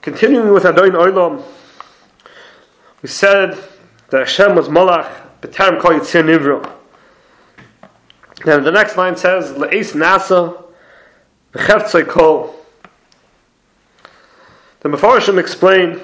Continuing with Adon Olam, we said that Hashem was Malach B'Tarem Kol Yitzir Nivro. Now the next line says Le'es Nasa B'Cheftzei Kol. The Mefarshim explain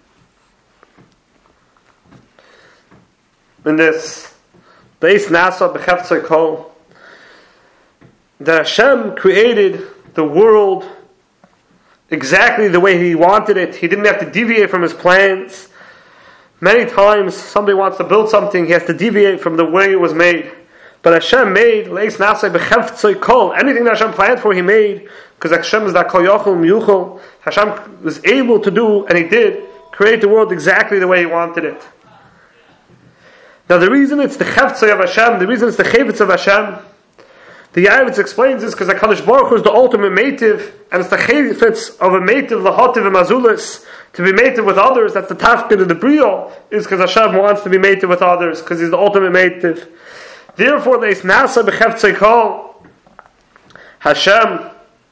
in this Le'es Nasa B'Cheftzei Kol that Hashem created the world exactly the way He wanted it. He didn't have to deviate from His plans. Many times somebody wants to build something, he has to deviate from the way it was made. But Hashem made Leis Nasai B'Cheftzei Kol. Anything that Hashem planned for, He made, because Hashem is that Kol Yochel Miyuchel. Hashem was able to do, and He did, create the world exactly the way He wanted it. Now the reason it's the Cheftzei of Hashem, the reason it's the Chefetz of Hashem, the Yavitz explains this because HaKadosh Baruch Hu is the ultimate meitiv, and it's the Chefetz of a meitiv, Lahativ and Mazulis, to be meitiv with others. That's the tafkid of the Brio, is because Hashem wants to be meitiv with others, because He's the ultimate meitiv. Therefore, Leis Nasa B'Cheftzei Kol, Hashem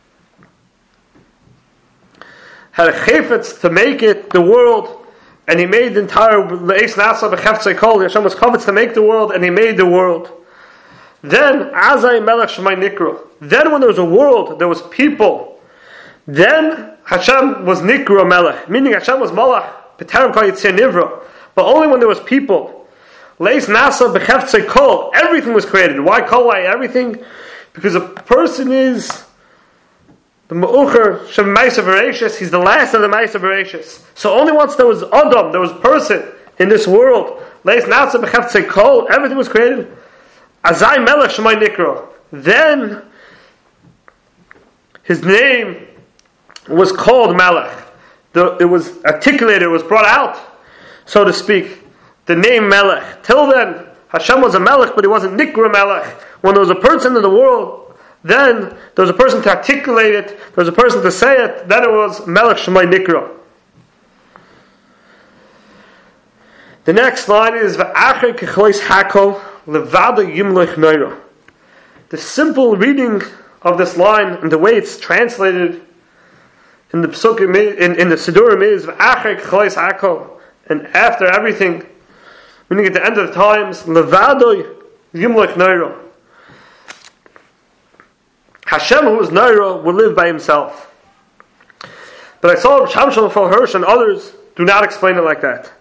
had a chefetz to make it, the world, and He made the entire Leis Nasa B'Cheftzei Kol. Hashem was covetz to make the world, and He made the world. Then, Azai Melech Shemai Nikra. Then when there was a world, there was people. Then Hashem was Nikra Melech, meaning Hashem was Malach, B'Tarem Kol Yitzir Nivra. But only when there was people. Leis Nasa B'Cheftzei Kol. Everything was created. Why Kol? Why everything? Because a person is the Ma'ucher Shem Ma'aser Bereishis. He's the last of the Ma'aser Bereishis. So only once there was Adam, there was person in this world. Leis Nasa B'Cheftzei Kol. Everything was created. Azai Melech Shemai Nikra. Then his name was called Melech. It was articulated, it was brought out, so to speak. The name Melech. Till then, Hashem was a Melech, but He wasn't Nikra Melech. When there was a person in the world, then there was a person to articulate it, there was a person to say it, then it was Melech Shemai Nikra. The next line is V'acher Kechlois Hakol Levada Yimloch Neira. The simple reading of this line and the way it's translated in the Psukim, in the Sidurim is V'acher Kechlois Hakol, and after everything, meaning at the end of the times, Levada Yimloch Neira. Hashem, who is Neira, will live by Himself. But I saw Shamshon Fal Hirsch and others do not explain it like that.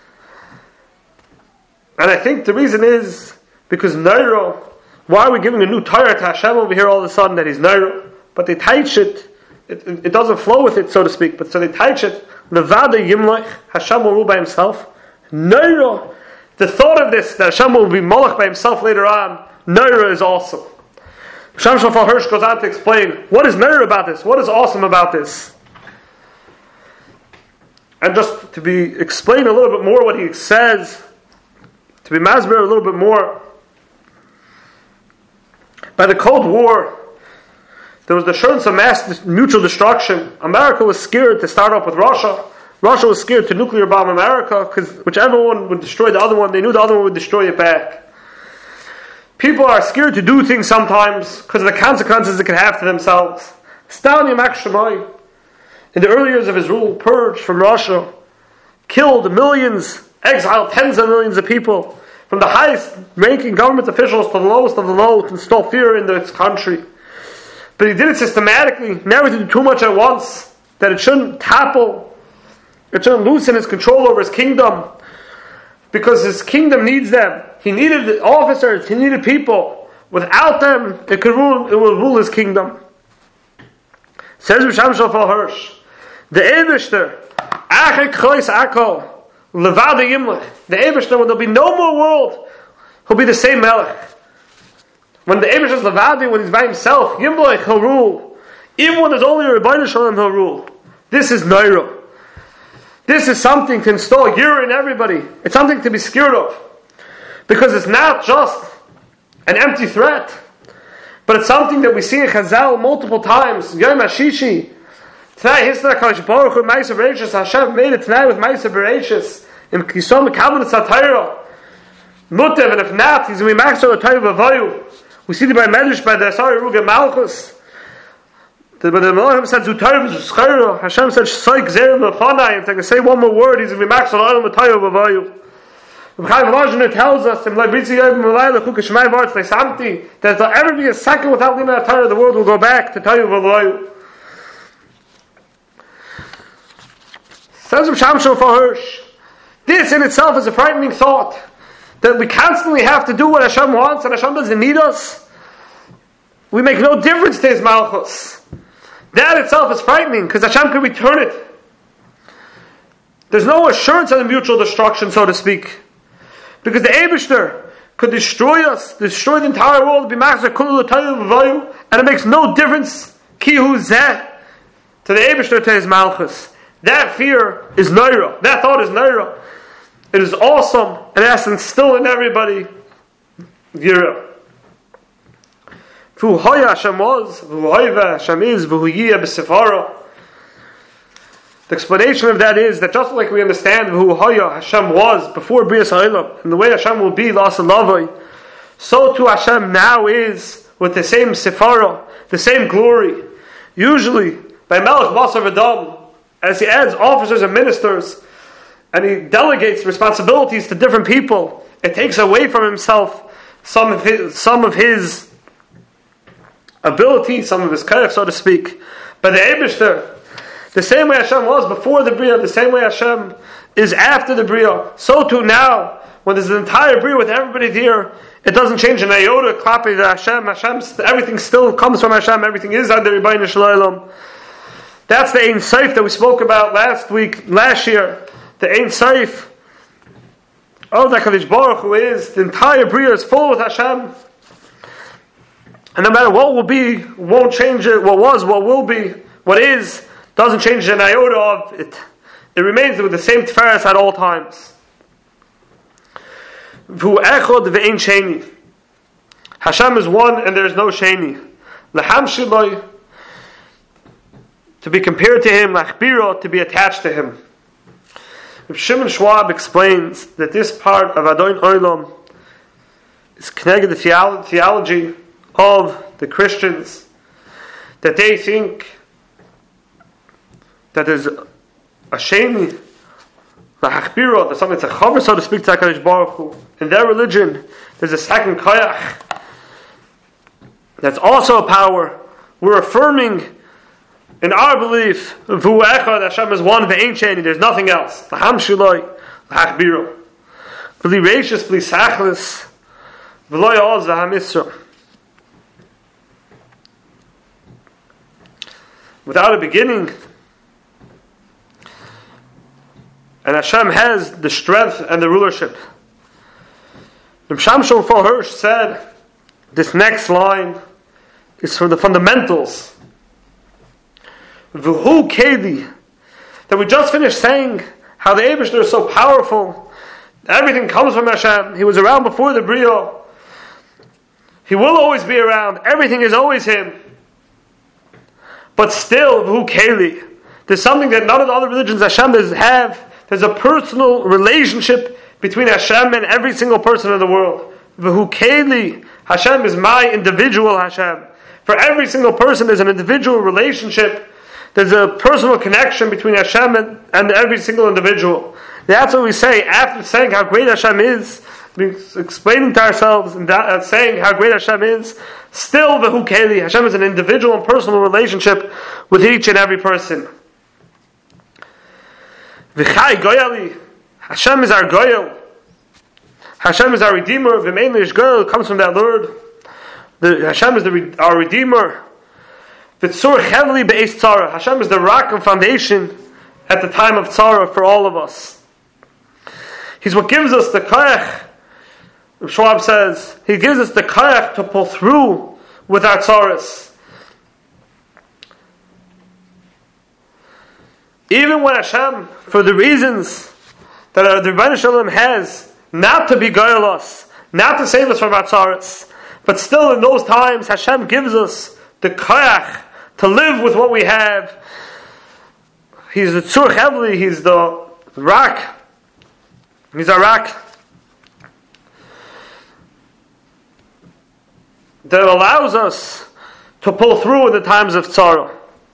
And I think the reason is because Neira, why are we giving a new Torah to Hashem over here all of a sudden that He's Neira? But they teach it doesn't flow with it, so to speak. But so they teach it, Levada Yimloch, Hashem will rule by Himself. Neira, the thought of this, that Hashem will be Molech by Himself later on, Neira is awesome. Shamshon Fal Hirsch goes on to explain, what is Neira about this? What is awesome about this? And just to explain a little bit more what he says, to be masber a little bit more. By the Cold War, there was the assurance of mass mutual destruction. America was scared to start off with Russia. Russia was scared to nuclear bomb America, because whichever one would destroy the other one, they knew the other one would destroy it back. People are scared to do things sometimes because of the consequences it could have to themselves. Stalin Yamak Shemai, in the early years of his rule, purged from Russia, killed millions, exiled tens of millions of people, from the highest ranking government officials to the lowest of the low, to install fear in its country. But he did it systematically, never to do too much at once, that it shouldn't topple, it shouldn't loosen his control over his kingdom, because his kingdom needs them. He needed officers, he needed people. Without them, it will rule his kingdom. Says Shamshon Fal Hirsch, the Eibishter, Achek Chois Akol, Levada Yimlech, the Eibishter, when there'll be no more world, he'll be the same Melech. When the Eibishter is Levadi, when He's by Himself, Yimlech, He'll rule. Even when there's only a Rebbeinu Shalom, He'll rule. This is Neira. This is something to install Yira in everybody. It's something to be scared of. Because it's not just an empty threat, but it's something that we see in Chazal multiple times. Yom HaShishi. Tonight, Hisna HaKadosh Baruch Hu, Ma'aser Bereishis, Hashem made it tonight with Ma'aser Bereishis. In Kisom Kavanah Satayra. Mutev, and if not, He's going to be Ma'aser L'Tayv B'Vayu. We see the by Medrash, by the Asari Ruga Malchus. But the Elohim said, Hashem said, and if I can say one more word, he's going to be maxed on Olam V'Tayu V'Vayu. Chaim Volozhin tells us that if there'll ever be a second without Lina Torah, the world will go back to Tayu V'Vayu. Says Rav Shamshon Hirsch, this in itself is a frightening thought, that we constantly have to do what Hashem wants and Hashem doesn't need us. We make no difference to His Malchus. That itself is frightening, because Hashem can return it. There's no assurance of the mutual destruction, so to speak. Because the Eibishter could destroy us, destroy the entire world, be Machzer Kullu L'Tayu V'Vayu, and it makes no difference, Ki Hu Zeh, to the Eibishter, to His Malchus. That fear is Naira. That thought is Naira. It is awesome, and it has to instill in everybody Yirah. V'hu Hoya Hashem was, V'hu Hoiva Hashem is, V'hu Yiyah B'Sefara. The explanation of that is that just like we understand V'hu Hoya Hashem was before Brias HaOlam, and the way Hashem will be L'Asa Lavai, so too Hashem now is with the same Sefara, the same glory. Usually, by Melech Basar V'Dam, as he adds officers and ministers, and he delegates responsibilities to different people, it takes away from himself some of his ability, some of his kaif, so to speak. But the Eibishter, the same way Hashem was before the Bria, the same way Hashem is after the Bria, so too now, when there's an entire Bria with everybody there, it doesn't change an iota, clapping to Hashem. Everything still comes from Hashem, everything is under Rebbeinu Shalom. That's the Ein Sof that we spoke about last year. The Ein Sof of the HaKadosh Baruch Hu is, the entire Bria is full with Hashem. And no matter what will be, won't change it. What was, what will be, what is, doesn't change an iota of it. It remains with the same Tiferes at all times. V'hu echod ve'ein sheni. Hashem is one and there is no sheni. L'ham shiloi, to be compared to Him, lachbiro, to be attached to Him. Rav Shimon Schwab explains that this part of Adon Olam is connected to the theology of the Christians, that they think that there's a sheni, lachbiro, there's something that's a chaver, so to speak, to HaKadosh Baruch Hu. In their religion, there's a second koyach that's also a power. We're affirming in our belief, V'hu echad, Hashem is one, ve'ein sheni, there's nothing else. L'ham shiloi, l'hachbiro. V'li reishis, v'li sachlis, v'lo ya'oz v'ham isra. Without a beginning, and Hashem has the strength and the rulership. Rav Shamshon Hirsch said, this next line is from the fundamentals. V'hu kedi, that we just finished saying how the Eibishter is so powerful. Everything comes from Hashem. He was around before the Bria. He will always be around. Everything is always Him. But still, v'hu keli, there's something that none of the other religions Hashem have. There's a personal relationship between Hashem and every single person in the world. V'hu keli, Hashem is my individual Hashem. For every single person, there's an individual relationship. There's a personal connection between Hashem and every single individual. That's what we say after saying how great Hashem is, explaining to ourselves and saying how great Hashem is. Still, v'hu keli, Hashem is an individual and personal relationship with each and every person. V'chai goyali, Hashem is our goyal. Hashem is our redeemer. V'mein ish goyal comes from that word. Hashem is our redeemer. V'tzur chevli be'ez tzara. Hashem is the rock and foundation at the time of tzara for all of us. He's what gives us the koyach. Schwab says, He gives us the koyach to pull through with our tzaras. Even when Hashem, for the reasons that the Rebbeinu Shalom has, not to beguile us, not to save us from our tzaras, but still in those times Hashem gives us the koyach to live with what we have. He's the tzur chevli, He's the rock. He's our rock that allows us to pull through in the times of tzara.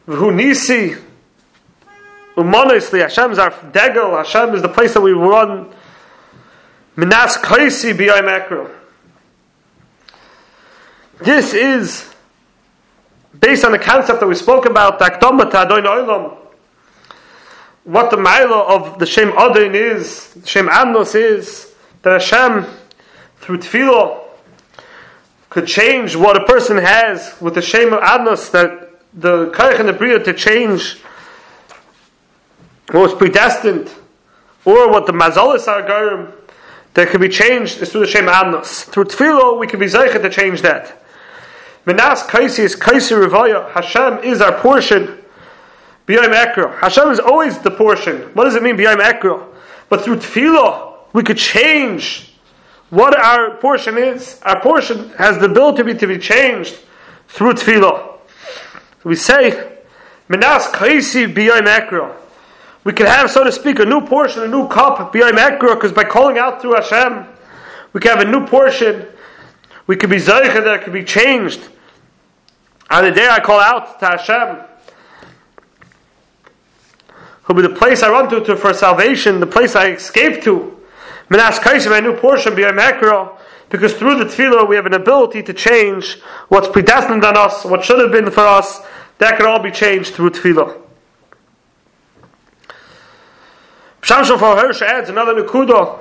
V'hu nisi. Umonisli. Hashem is our degel. Hashem is the place that we run. Minas kaisi b'yayim ekro. This is based on the concept that we spoke about, Takdoma Ta'adon Olam. What the Ma'ila of the Shem Adon is, the Shem Adnos is, that Hashem, through Tefillah, could change what a person has with the Shem Adnos, that the Karech and the Bria to change what was predestined, or what the Mazalis are Garim, that could be changed is through the Shem Adnos. Through Tefillah, we can be Zeicha to change that. Minas Kaisi is Kaisi Revaya. Hashem is our portion. B'yayim Ekra. Hashem is always the portion. What does it mean, B'yayim Ekra? But through Tefillah, we could change what our portion is. Our portion has the ability to be changed through Tefillah. We say, Minas Kaisi B'yayim Ekra. We can have, so to speak, a new portion, a new cup, B'yayim Ekra, because by calling out through Hashem, we can have a new portion. We could be Zeicha that it could be changed. On the day I call out to Hashem, who'll be the place I run to for salvation, the place I escape to. Minas Kaisi, my new portion, B'yayim Ekra, because through the Tefillah we have an ability to change what's predestined on us, what should have been for us, that can all be changed through Tefillah. Psham Shofar Hirsch adds another Nekuda.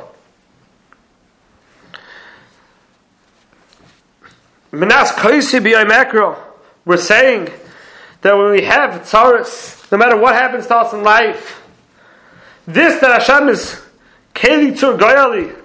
Minas Kaisi B'yayim Ekra. We're saying that when we have tzaras, no matter what happens to us in life, this that Hashem is Keli Tzur Goyali.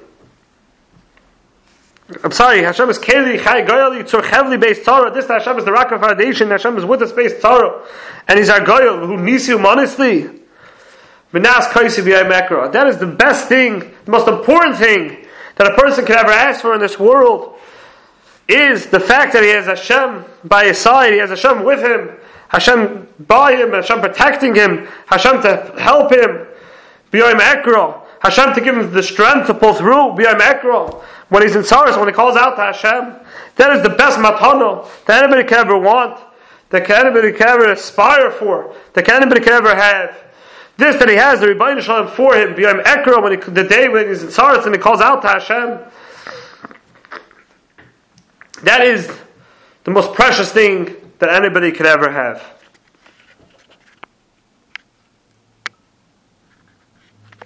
Hashem is Keli Chai Goyali Tzur Chevli based tzara. This that Hashem is the rock of foundation. Hashem is with us based tzara, and He's our Goyal who nisi humanistly. Minas Kaisi B'yayim Ekra. That is the best thing, the most important thing that a person can ever ask for in this world. Is the fact that he has Hashem by his side, he has Hashem with him, Hashem by him, Hashem protecting him, Hashem to help him, B'yayim Ekra, Hashem to give him the strength to pull through, B'yayim Ekra, when he's in sorrow, when he calls out to Hashem. That is the best matana that anybody can ever want, that anybody can ever aspire for, that anybody can ever have. This that he has, the Rebbeinu Shalom for him, B'yayim Ekra, the day when he's in sorrow and he calls out to Hashem. That is the most precious thing that anybody could ever have.